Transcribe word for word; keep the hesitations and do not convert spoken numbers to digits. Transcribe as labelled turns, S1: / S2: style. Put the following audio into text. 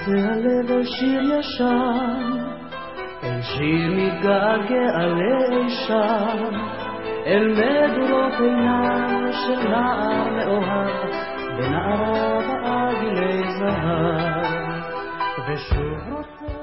S1: נושא הלב אל שיר ישן, אל שיר מתגעגע לאישן, אל מדורות עיניו של נער מאוהב ונערה בעגילי זהב, ושוב רוצה